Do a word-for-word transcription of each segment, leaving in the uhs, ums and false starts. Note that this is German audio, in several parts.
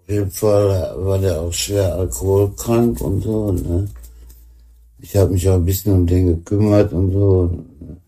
Auf jeden Fall war der auch schwer alkoholkrank und so, ne. Ich habe mich auch ein bisschen um den gekümmert und so.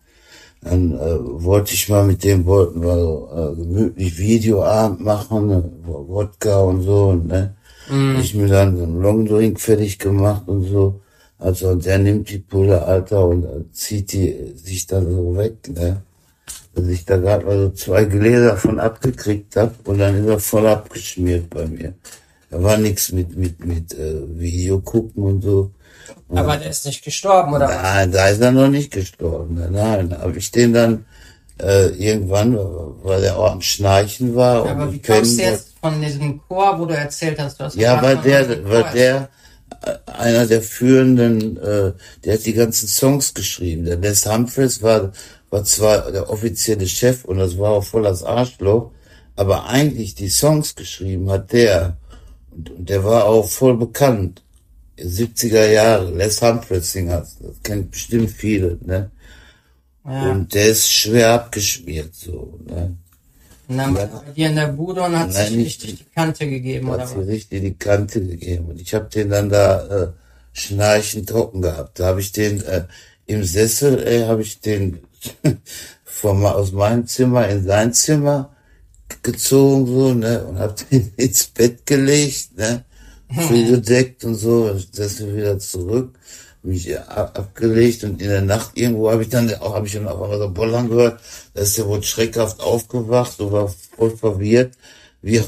Dann äh, wollte ich mal mit dem, wollten wir so äh, gemütlich Videoabend machen, ne, Wodka und so, ne. Mm. Ich mir dann so einen Longdrink fertig gemacht und so. Also der nimmt die Pulle, Alter, und äh, zieht die sich dann so weg, ne. Dass ich da gerade mal so zwei Gläser von abgekriegt hab und dann ist er voll abgeschmiert bei mir. Da war nichts mit mit mit äh, Video gucken und so. Und aber der ist nicht gestorben, oder? Nein, da ist er noch nicht gestorben. Nein, habe ich den dann äh, irgendwann, weil er auch am Schnarchen war. Ja, und aber wie kommst du jetzt von diesem Chor, wo du erzählt hast, du hast ja, weil der, weil der äh, einer der führenden, äh, der hat die ganzen Songs geschrieben. Der Les Humphreys war war zwar der offizielle Chef und das war auch voll das Arschloch, aber eigentlich die Songs geschrieben hat der. Und, und der war auch voll bekannt. siebziger Jahre, Les Humphreys Singers, das kennt bestimmt viele, ne? Ja. Und der ist schwer abgeschmiert, so, ne? Und dann war er bei dir in der Bude und hat sich richtig die Kante gegeben, oder was? Hat sich richtig die Kante gegeben. Und ich habe den dann da äh, schnarchend trocken gehabt. Da habe ich den äh, im Sessel, ey, habe ich den vom, aus meinem Zimmer in sein Zimmer gezogen, so, ne? Und hab den ins Bett gelegt, ne? Zugedeckt und so, Sessel wieder zurück, mich ab, abgelegt und in der Nacht irgendwo habe ich dann auch, habe ich dann auch einmal so Bollern gehört, da ist der wohl schreckhaft aufgewacht und war voll verwirrt, wie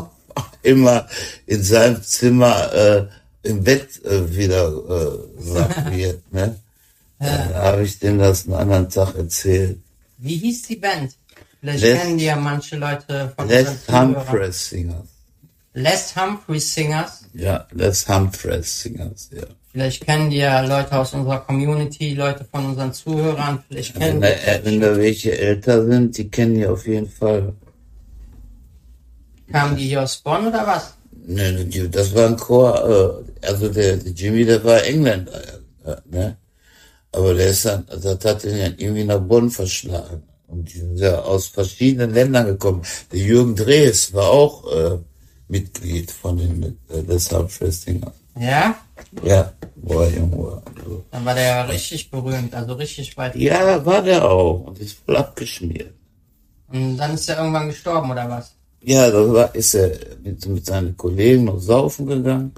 immer in seinem Zimmer äh, im Bett äh, wieder äh, wach wird, ne? Dann habe ich dem das einen anderen Tag erzählt. Wie hieß die Band? Vielleicht Les, kennen die ja manche Leute von Les Humphreys Singers. Les Humphreys Singers? Ja, Les Humphreys Singers, ja. Vielleicht kennen die ja Leute aus unserer Community, Leute von unseren Zuhörern. Vielleicht kennen ja, wenn, wenn da welche älter sind, die kennen die auf jeden Fall. Kamen die hier aus Bonn oder was? Ne, das war ein Chor, äh, also der, der Jimmy, der war Engländer, äh, ne? Aber der ist dann, das hat ihn ja irgendwie nach Bonn verschlagen. Und die sind ja aus verschiedenen Ländern gekommen. Der Jürgen Drees war auch äh, Mitglied von den äh, Les Humphreys Singers. Ja? Ja, boah, Junge. Also. Dann war der ja richtig berühmt, also richtig weit. Ja, war der auch. Und ist voll abgeschmiert. Und dann ist er irgendwann gestorben, oder was? Ja, da war, ist er mit, mit seinen Kollegen noch saufen gegangen.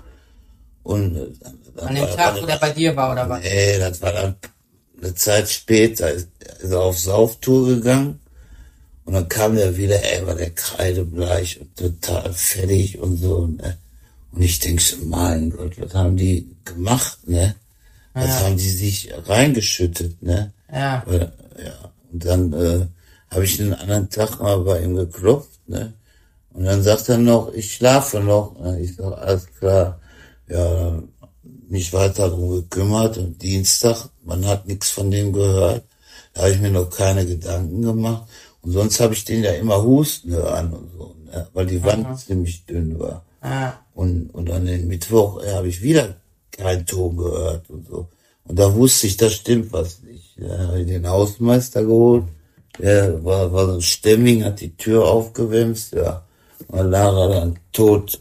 Und äh, dann an dem Tag, wo der bei dir war, oder was? Nee, das war dann eine Zeit später, ist, ist er auf Sauftour gegangen und dann kam er wieder, ey, war der kreidebleich und total fertig und so, ne? Und ich denk so, mein Gott, was haben die gemacht, ne? Was ja. haben die sich reingeschüttet, ne? Ja. Ja. Und dann äh, habe ich einen anderen Tag mal bei ihm geklopft, ne? Und dann sagt er noch, ich schlafe noch. Ich sag, alles klar, ja, nicht weiter drum gekümmert und Dienstag, man hat nichts von dem gehört, da habe ich mir noch keine Gedanken gemacht und sonst habe ich den ja immer husten hören und so, ne? Weil die Wand Aha. ziemlich dünn war. Aha. Und, und an den Mittwoch äh, habe ich wieder keinen Ton gehört und so. Und da wusste ich, da stimmt was nicht. Da habe ich den Hausmeister geholt, der war, war so stämmig, hat die Tür aufgewämst, ja, und lag er dann tot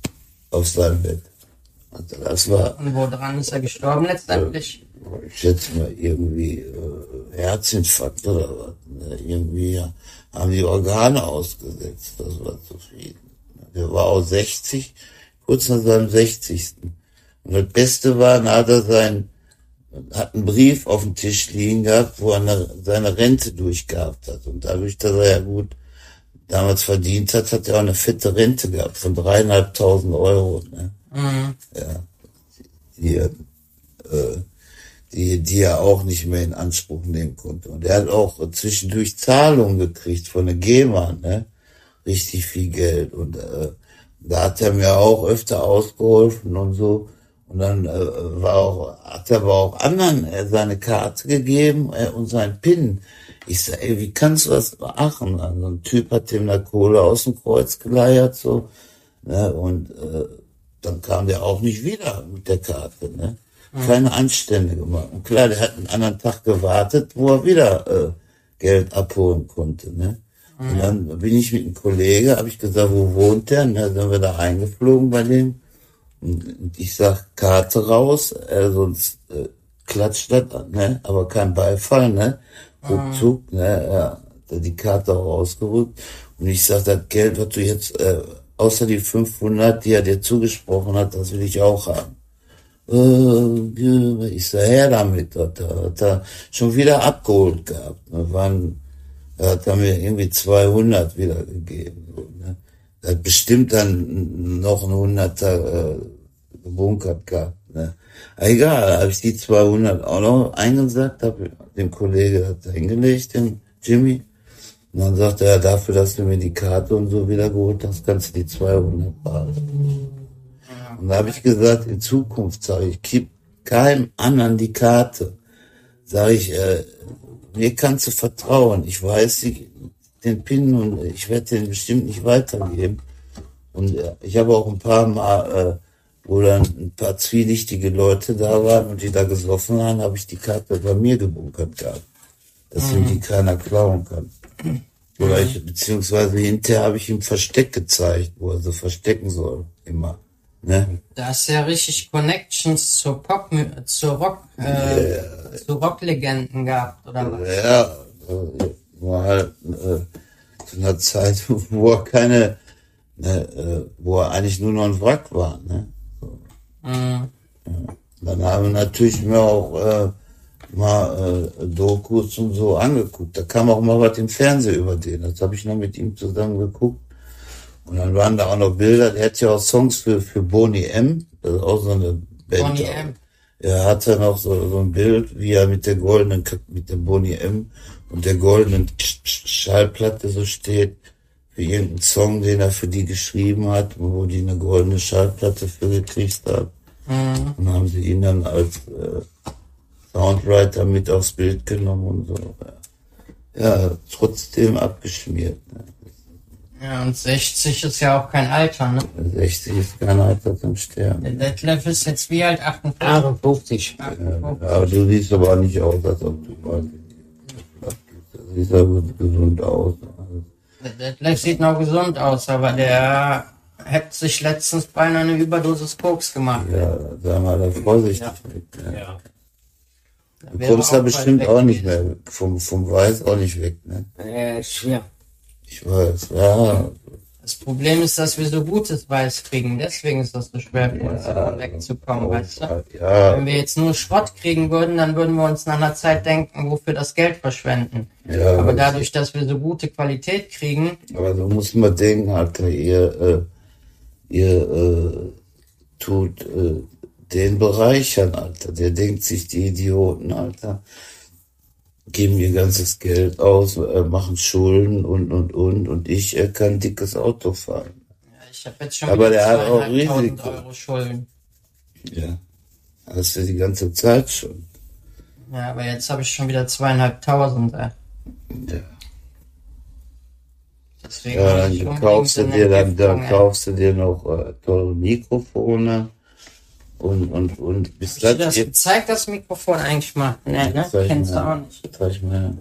auf seinem Bett. Also das war. Und woran ist er gestorben letztendlich? Äh, ich schätze mal irgendwie äh, Herzinfarkt oder was. Ne? Irgendwie haben die Organe ausgesetzt. Das war zu viel. Der war auch sechzig, kurz nach seinem sechzigsten Und das Beste war, dann hat er seinen, hat einen Brief auf dem Tisch liegen gehabt, wo er eine, seine Rente durchgehabt hat. Und dadurch, dass er ja gut damals verdient hat, hat er auch eine fette Rente gehabt von dreieinhalbtausend Euro. Ne? Mhm. Ja, die, äh, die, die er auch nicht mehr in Anspruch nehmen konnte. Und er hat auch zwischendurch Zahlungen gekriegt von der GEMA, ne? Richtig viel Geld. Und äh, da hat er mir auch öfter ausgeholfen und so. Und dann äh, war auch, hat er aber auch anderen äh, seine Karte gegeben äh, und seinen PIN. Ich sag, ey, wie kannst du das machen? Also ein Typ hat dem da Kohle aus dem Kreuz geleiert, so, ne? Und äh, dann kam der auch nicht wieder mit der Karte, ne? Keine Anstände gemacht. Und klar, der hat einen anderen Tag gewartet, wo er wieder äh, Geld abholen konnte, ne? Und dann bin ich mit einem Kollegen, habe ich gesagt, wo wohnt der? Und dann sind wir da eingeflogen bei dem. Und ich sag, Karte raus, äh, sonst äh, klatscht das, ne? Aber kein Beifall, ne? Ruckzuck, ne? Ja, die Karte auch rausgerückt. Und ich sag, das Geld, was du jetzt, äh, außer die fünfhundert, die er dir zugesprochen hat, das will ich auch haben. Äh, ich sag, her damit, hat er, hat er schon wieder abgeholt gehabt. Ne? Waren, er hat er mir irgendwie zweihundert wiedergegeben. So, ne? Er hat bestimmt dann noch ein Hunderter äh, gebunkert gehabt. Ne? Egal, habe ich die zweihundert auch noch eingesackt, habe dem Kollegen hat er hingelegt, dem Jimmy. Und dann sagt er, dafür, dass du mir die Karte und so wieder geholt hast, kannst du die zweihundert behalten. Und da habe ich gesagt, in Zukunft, sage ich, gib keinem anderen die Karte. Sage ich, äh, mir kannst du vertrauen. Ich weiß die, den PIN und ich werde den bestimmt nicht weitergeben. Und äh, ich habe auch ein paar Mal, äh, wo dann ein paar zwielichtige Leute da waren und die da gesoffen haben, habe ich die Karte bei mir gebunkert gehabt. Dass ihm die keiner klauen kann. Oder ich, beziehungsweise hinterher habe ich ihm Versteck gezeigt, wo er so verstecken soll, immer. Ne? Da hast du ja richtig Connections zur Pop, zur Rock, äh, Ja. zu Rocklegenden gehabt, oder was? Ja, äh, war halt äh, zu einer Zeit, wo er keine, ne, äh, wo er eigentlich nur noch ein Wrack war. Ne? So. Mhm. Ja. Dann haben wir natürlich mir auch äh, mal äh, Dokus und so angeguckt. Da kam auch mal was im Fernsehen über den. Das habe ich noch mit ihm zusammen geguckt. Und dann waren da auch noch Bilder. Der hat ja auch Songs für für Boney M. Das ist auch so eine Band. Boney M. Er hat dann auch so, so ein Bild, wie er mit der goldenen, mit dem Boney M. und der goldenen Schallplatte so steht, für irgendeinen Song, den er für die geschrieben hat, wo die eine goldene Schallplatte für gekriegt haben. Mhm. Und haben sie ihn dann als äh, Soundwriter mit aufs Bild genommen und so. Ja, ja trotzdem abgeschmiert. Ne? Ja, und sechzig ist ja auch kein Alter, ne? sechzig ist kein Alter zum Sterben. Der Detlef ist jetzt wie alt? achtundfünfzig? achtundfünfzig. Ja, aber du siehst aber nicht aus, als ob du mal du siehst aber gesund aus. Der Detlef sieht noch gesund aus, aber der hat sich letztens beinahe eine Überdosis Koks gemacht. Ja, sag mal, da vorsichtig Ja. mit. Ne? Ja. Du kommst da bestimmt auch nicht mehr vom, vom Weiß auch nicht weg, ne? Äh, schwer. Ich weiß, ja. Das Problem ist, dass wir so gutes Weiß kriegen, deswegen ist das so schwer für uns, davon wegzukommen, weißt du? Ja, Wenn wir jetzt nur Schrott kriegen würden, dann würden wir uns nach einer Zeit denken, wofür das Geld verschwenden. ja. Aber dadurch, dass wir so gute Qualität kriegen, Aber du musst mal denken, Alter, ihr, äh, ihr äh, tut äh, den bereichern, Alter. Der denkt sich, die Idioten, Alter, geben ihr ganzes Geld aus, äh, machen Schulden und, und, und. Und ich äh, kann ein dickes Auto fahren. ja, ich habe jetzt schon Aber wieder der hat auch zweieinhalbtausend Risiko. Euro Schulden. Ja. Hast du die ganze Zeit schon. Ja, aber jetzt habe ich schon wieder zweieinhalbtausend. Äh. Ja. Deswegen Ja, will ich dann unbedingt kaufst du eine dir, dann, Entgiftung, dann ey. kaufst du dir noch äh, teure Mikrofone und, und, und bis Hast du das das jetzt, gezeigt, das Mikrofon eigentlich mal? Ne, ne? Zeig Kennst du mal. auch nicht. Zeig ich mir.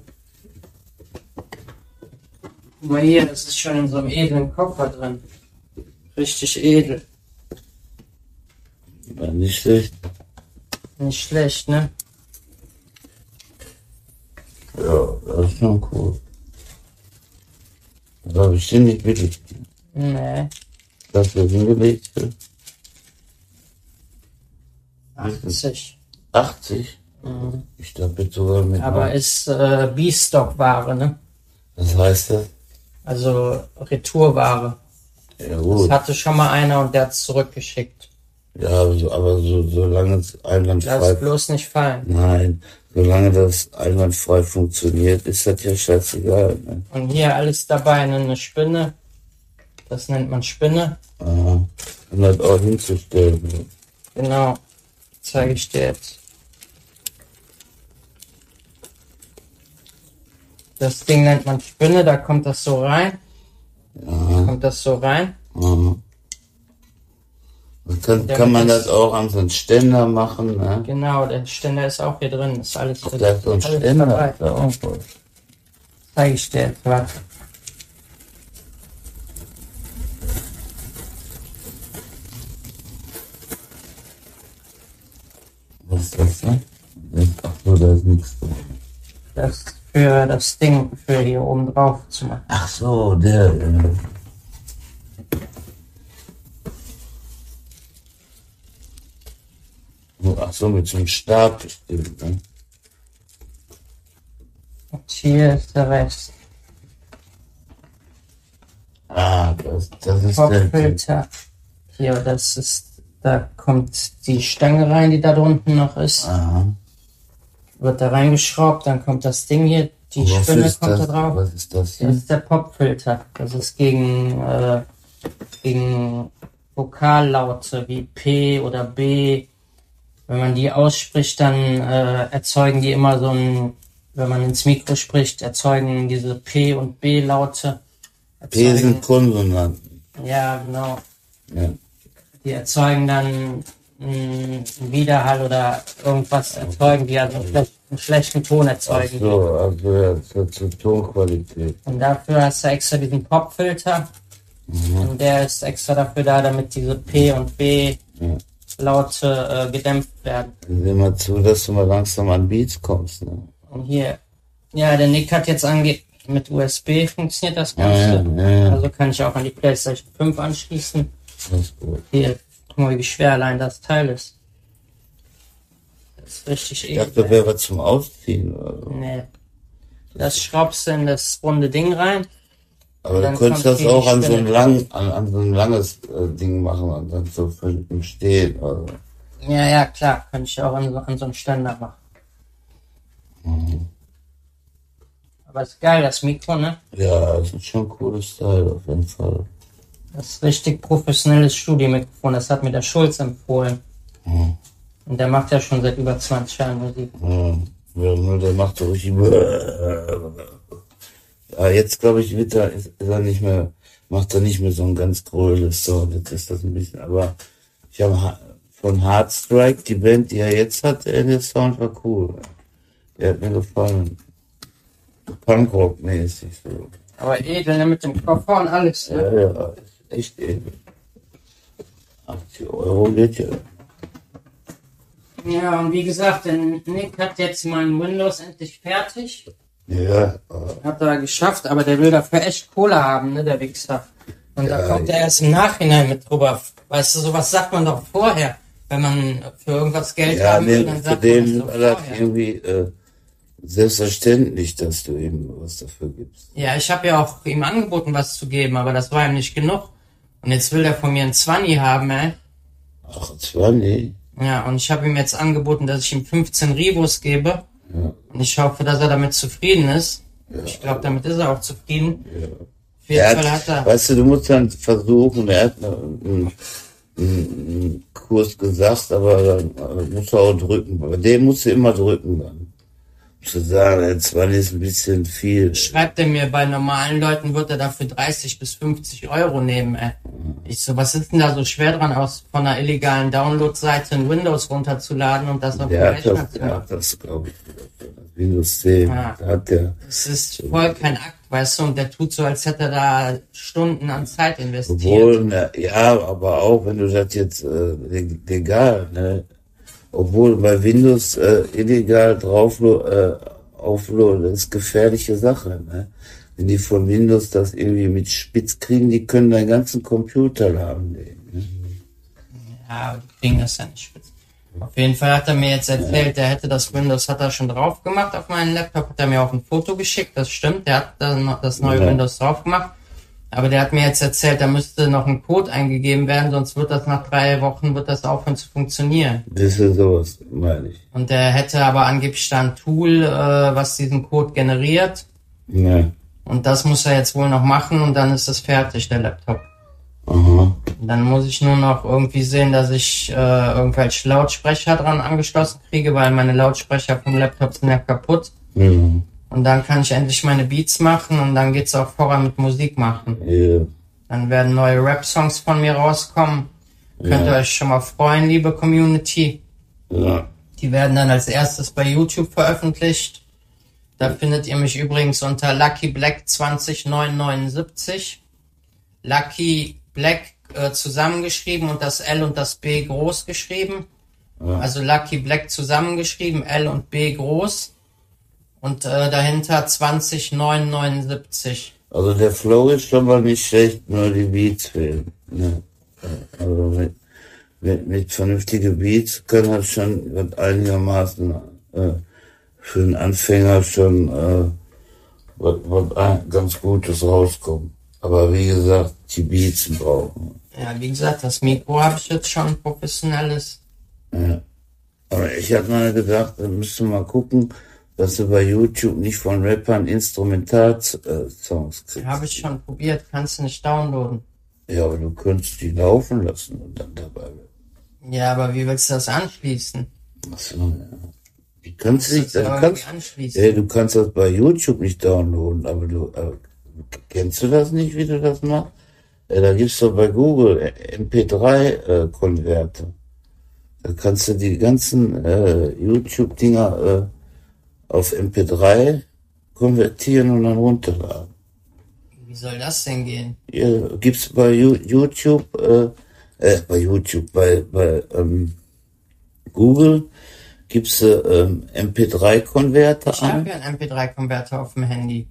Guck mal hier, das ist schon in so einem edlen Koffer drin. Richtig edel. War nicht schlecht. Nicht schlecht, ne? Ja, das ist schon cool. Das habe ich dir nicht billig. Nee. Das wir hingelegt für achtzig. achtzig. Mhm. Ich glaube jetzt sogar mit. Aber ist äh, B-Stock-Ware, ne? Was heißt das? Also Retourware. Ja Das gut. hatte schon mal einer und der hat's zurückgeschickt. Ja, aber so, aber so, solange es Lass einwandfrei. bloß nicht fallen. Nein, solange das einwandfrei funktioniert, ist das ja scheißegal. Ne? Und hier alles dabei, ne? Eine Spinne. Das nennt man Spinne. Aha. Um das auch hinzustellen. Ne? Genau. Zeige ich dir jetzt. Das Ding nennt man Spinne, da kommt das so rein. Aha. Kommt das so rein. Aha. Dann kann, Ja, kann man das- das auch an so einen Ständer machen, ne? Genau, der Ständer ist auch hier drin. Ist alles, Da ist so ein alles Ständer. dabei. Da auch was. Zeige ich dir jetzt. Warte. Was ist das denn? Ach so, da ist nichts drin. Das für das Ding, für hier oben drauf zu machen. Ach so, der. Äh. Ach so, mit so einem Stab bestimmt, ne? Und hier ist der Rest. Ah, das, das ist der. Popfilter. Hier, das ist, da kommt die Stange rein, die da drunten noch ist. Aha. Wird da reingeschraubt, dann kommt das Ding hier, die Und was Spinne ist kommt das? da drauf. Was ist das hier? Das ist der Popfilter. Das ist gegen, äh, gegen Vokallaute wie P oder B. Wenn man die ausspricht, dann äh, erzeugen die immer so ein, wenn man ins Mikro spricht, erzeugen diese P- und B-Laute. P sind Konsonanten. Ja, genau. Ja. Die erzeugen dann einen Widerhall oder irgendwas erzeugen, die also einen schlechten, einen schlechten Ton Ach erzeugen. so, also ja, zur, zur Tonqualität. Und dafür hast du extra diesen Popfilter. Mhm. Und der ist extra dafür da, damit diese P- und B-Laute äh, gedämpft werden. Sieh mal zu, dass du mal langsam an Beats kommst. Ne? Und hier, ja, der Nick hat jetzt ange... Mit U S B funktioniert das Ja, Ganze. ja, ja. Also kann ich auch an die PlayStation fünf anschließen. Das ist gut. Hier, guck mal, wie schwer allein das Teil ist. Das ist richtig Ich edel. dachte, da wäre was zum Ausziehen. Oder so. Nee. Das schraubst du in das runde Ding rein. Aber dann du könntest kommt das die auch an so ein Spinne. lang, an, an so ein langes äh, Ding machen und dann so im Stehen. Also. Ja, ja, klar, kann ich auch an so, an so einen Ständer machen. Mhm. Aber ist geil, das Mikro, ne? Ja, das ist schon ein cooles Teil auf jeden Fall. Das ist richtig professionelles Studiomikrofon. Das hat mir der Schulz empfohlen. Mhm. Und der macht ja schon seit über zwanzig Jahren Musik. Ja, ja, nur der macht so richtig. Ja, jetzt glaube ich, wird er, ist, ist er nicht mehr, macht er nicht mehr so ein ganz gröles Sound. Jetzt ist das ein bisschen, aber ich habe von Heartstrike, die Band, die er jetzt hat, der Sound war cool. Der hat mir gefallen. Punkrock-mäßig so. Aber edel, ne? Mit dem Koffer und alles, ne? Ja, ja, ist echt edel. achtzig Euro geht ja. Ja, und wie gesagt, der Nick hat jetzt mein Windows endlich fertig. Ja, äh, Hat er geschafft, aber der will dafür echt Kohle haben, ne, der Wichser. Und da Ja, kommt er erst im Nachhinein mit drüber. Weißt du, sowas sagt man doch vorher. Wenn man für irgendwas Geld ja, haben will, nee, dann für sagt man den das war doch das vorher. irgendwie äh, selbstverständlich, dass du ihm was dafür gibst. Ja, ich habe ja auch ihm angeboten, was zu geben, aber das war ihm nicht genug. Und jetzt will er von mir einen Zwanni haben, ey. Ach, zwanzig? Ja, und ich habe ihm jetzt angeboten, dass ich ihm fünfzehn Rivos gebe. Ja, Und ich hoffe, dass er damit zufrieden ist. Ja. Ich glaube, damit ist er auch zufrieden. ja. Auf jeden Er Fall hat, hat er. weißt du, du musst dann versuchen, er hat einen, einen Kurs gesagt, aber dann äh, musst du auch drücken. Bei dem musst du immer drücken dann. Zu sagen, der zwanzig ist ein bisschen viel. Schreibt er mir, bei normalen Leuten wird er dafür dreißig bis fünfzig Euro nehmen, ey. Ich so, was ist denn da so schwer dran, aus von einer illegalen Download-Seite in Windows runterzuladen und das auf den Der hat Rechner das, zu der machen? hat das, glaube ich, Windows zehn. Ja. Da hat der, Das ist voll kein Akt, weißt du, und der tut so, als hätte er da Stunden an Zeit investiert. obwohl, na, ja, aber auch wenn du das jetzt äh, leg- legal, ne? Obwohl bei Windows äh, illegal drauf äh, aufladen, das ist gefährliche Sache, ne? Wenn die von Windows das irgendwie mit spitz kriegen, die können deinen ganzen Computer lahmlegen. Ne? Ja, aber die kriegen das ja nicht spitz. Auf jeden Fall hat er mir jetzt erzählt, der hätte das Windows, hat er schon drauf gemacht auf meinen Laptop, hat er mir auch ein Foto geschickt, das stimmt, der hat dann noch das neue Ja. Windows drauf gemacht. Aber der hat mir jetzt erzählt, da müsste noch ein Code eingegeben werden, sonst wird das nach drei Wochen, wird das aufhören zu funktionieren. Das ist sowas, meine ich. Und der hätte aber angeblich da ein Tool, äh, was diesen Code generiert. Ja. Und das muss er jetzt wohl noch machen und dann ist es fertig, der Laptop. Aha. Und dann muss ich nur noch irgendwie sehen, dass ich äh, irgendwelche Lautsprecher dran angeschlossen kriege, weil meine Lautsprecher vom Laptop sind ja kaputt. Ja. Und dann kann ich endlich meine Beats machen und dann geht's auch voran mit Musik machen. Ja. Dann werden neue Rap-Songs von mir rauskommen. Könnt ihr Ja. euch schon mal freuen, liebe Community. Ja. Die werden dann als erstes bei YouTube veröffentlicht. Da findet ihr mich übrigens unter Lucky Black zwanzig neun neunundsiebzig. Lucky Black äh, zusammengeschrieben und das L und das B groß geschrieben. Ja. Also Lucky Black zusammengeschrieben, L und B groß. Und äh, dahinter zwanzig neun neunundsiebzig. Also der Flow ist schon mal nicht schlecht, nur die Beats fehlen. Ne? Also mit, mit, mit vernünftigen Beats kann das schon wird einigermaßen äh, für einen Anfänger schon äh, wird, wird ein ganz Gutes rauskommen. Aber wie gesagt, die Beats brauchen. Ja, wie gesagt, das Mikro habe ich jetzt schon professionelles. Ja. Aber ich hatte mal gedacht, wir müssen mal gucken, dass du bei YouTube nicht von Rappern Instrumental-Songs kriegst. Habe ich schon probiert, kannst du nicht downloaden. Ja, aber du könntest die laufen lassen und dann dabei. Ja, aber wie willst du das anschließen? Achso, ja. Die kannst du nicht, das dann kannst, anschließen. ja, du kannst das bei YouTube nicht downloaden, aber du, äh, kennst du das nicht, wie du das machst? Ja, da gibt's doch bei Google M P drei Konverter. Da kannst du die ganzen äh, YouTube-Dinger äh, auf M P drei konvertieren und dann runterladen. Wie soll das denn gehen? Ja, gibt's bei YouTube, äh, äh, bei YouTube, bei, bei ähm, Google gibt's äh, ähm, M P drei Konverter Ich habe ja einen M P drei Konverter auf dem Handy.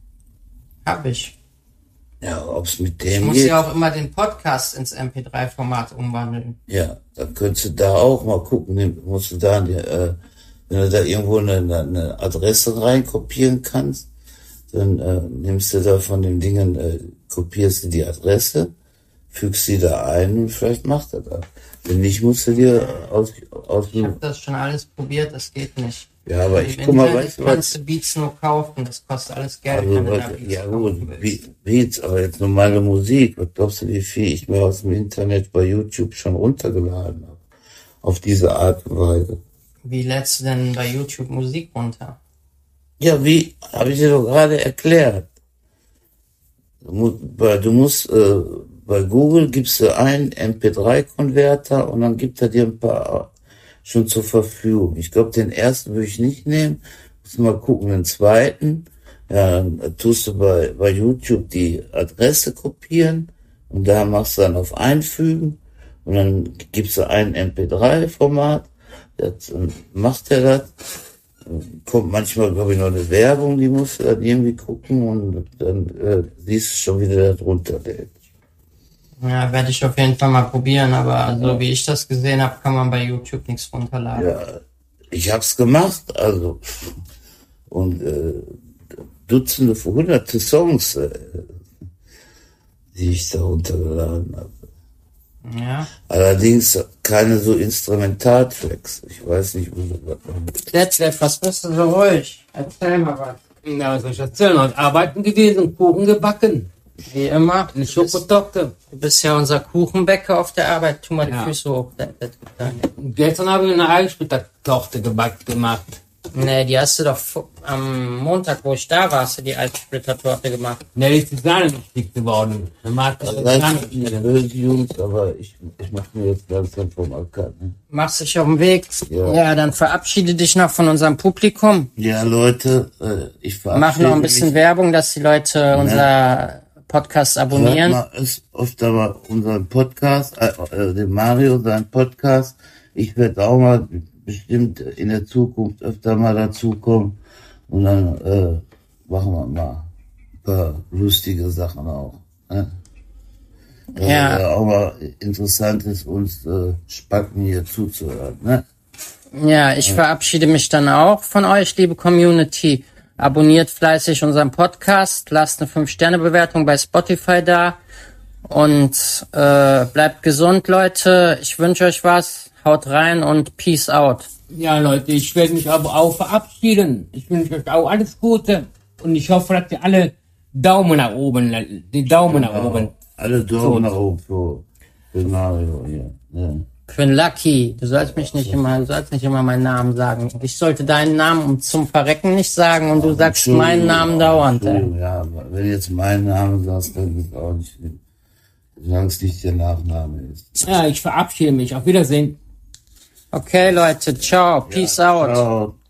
Hab ich. Ja, ob's mit Ich dem muss geht. ja auch immer den Podcast ins M P drei Format umwandeln. Ja, dann könntest du da auch mal gucken, nimm- musst du da, äh, wenn du da irgendwo eine, eine Adresse reinkopieren kannst, dann äh, nimmst du da von den Dingen, äh, kopierst du die Adresse, fügst sie da ein und vielleicht macht er das. Wenn nicht, musst du dir aus, aus Ich habe dem, das schon alles probiert, das geht nicht. ja, aber Im ich guck mal, Internet weißt du kannst was? du Beats nur kaufen, das kostet alles Geld, Also, wenn du was, da Beats ja kaufen gut, willst. Be- Beats, aber jetzt normale Musik, was glaubst du, wie viel ich mir aus dem Internet bei YouTube schon runtergeladen habe? Auf diese Art und Weise. Wie lädst du denn bei YouTube Musik runter? Ja, wie, habe ich dir doch gerade erklärt. Du musst, bei, du musst äh, bei Google gibst du ein M P drei Konverter und dann gibt er dir ein paar schon zur Verfügung. Ich glaube, den ersten würde ich nicht nehmen. Muss mal gucken, den zweiten. Ja, dann tust du bei, bei YouTube die Adresse kopieren und da machst du dann auf Einfügen und dann gibst du ein M P drei Format. Jetzt äh, macht er das. Kommt manchmal, glaube ich, noch eine Werbung, die musst du dann irgendwie gucken und dann äh, siehst du schon, wie der da drunter lädt. Ja, werde ich auf jeden Fall mal probieren, aber so wie ich das gesehen habe, kann man bei YouTube nichts runterladen. Ja, ich hab's gemacht, also und äh, Dutzende, hunderte Songs, äh, die ich da runtergeladen habe. Ja. Allerdings keine so Instrumentaltracks. Ich weiß nicht, wo du das noch. Detlef, was bist du so ruhig? Erzähl mal was. Na, was soll ich erzählen? Heute arbeiten gewesen, Kuchen gebacken, Wie immer. eine Du bist, Schokotorte. du bist ja unser Kuchenbäcker auf der Arbeit. Tu mal die Ja. Füße hoch. Das- das- das- Gestern habe ich eine Eisplittertorte gebackt gemacht. Nee, die hast du doch vor- am Montag, wo ich da war, hast du die Eissplittertorte gemacht. Ne, die ist die Sahne nicht dick geworden. Dann mag ich Das die heißt, Sahne ich bin nicht nicht. böse, Jungs, aber ich, ich mach mir jetzt langsam vom Acker. Ne? Machst dich auf den Weg. Ja. Ja, dann verabschiede dich noch von unserem Publikum. Ja, Leute, äh, ich Mach noch verabschiede ein bisschen mich. Werbung, dass die Leute unser Podcast Hört abonnieren. mal ist öfter mal unseren Podcast, äh, äh, den Mario, seinen Podcast. Ich werde auch mal bestimmt in der Zukunft öfter mal dazukommen und dann äh, machen wir mal ein paar lustige Sachen auch. Ne? Weil Ja. ja auch mal interessant ist, uns äh, Spacken hier zuzuhören. Ne? Ja, ich verabschiede mich dann auch von euch, liebe Community. Abonniert fleißig unseren Podcast, lasst eine fünf Sterne Bewertung bei Spotify da und äh, bleibt gesund, Leute. Ich wünsche euch was. Haut rein und Peace out. Ja, Leute, ich werde mich aber auch verabschieden. Ich wünsche euch auch alles Gute. Und ich hoffe, dass ihr alle Daumen nach oben, die Daumen nach oben. Alle Daumen nach oben für, für Mario hier. Ne? Ich bin Lucky. Du sollst mich nicht immer, du sollst nicht immer meinen Namen sagen. Ich sollte deinen Namen um zum Verrecken nicht sagen und du sagst meinen Namen dauernd. Ey. Entschuldigung, ja, aber wenn du jetzt meinen Namen sagst, dann ist es auch nicht schlimm. Solange es nicht der Nachname ist. Ja, ich verabschiede mich. Auf Wiedersehen. Okay, Leute, ciao, peace out. Ciao.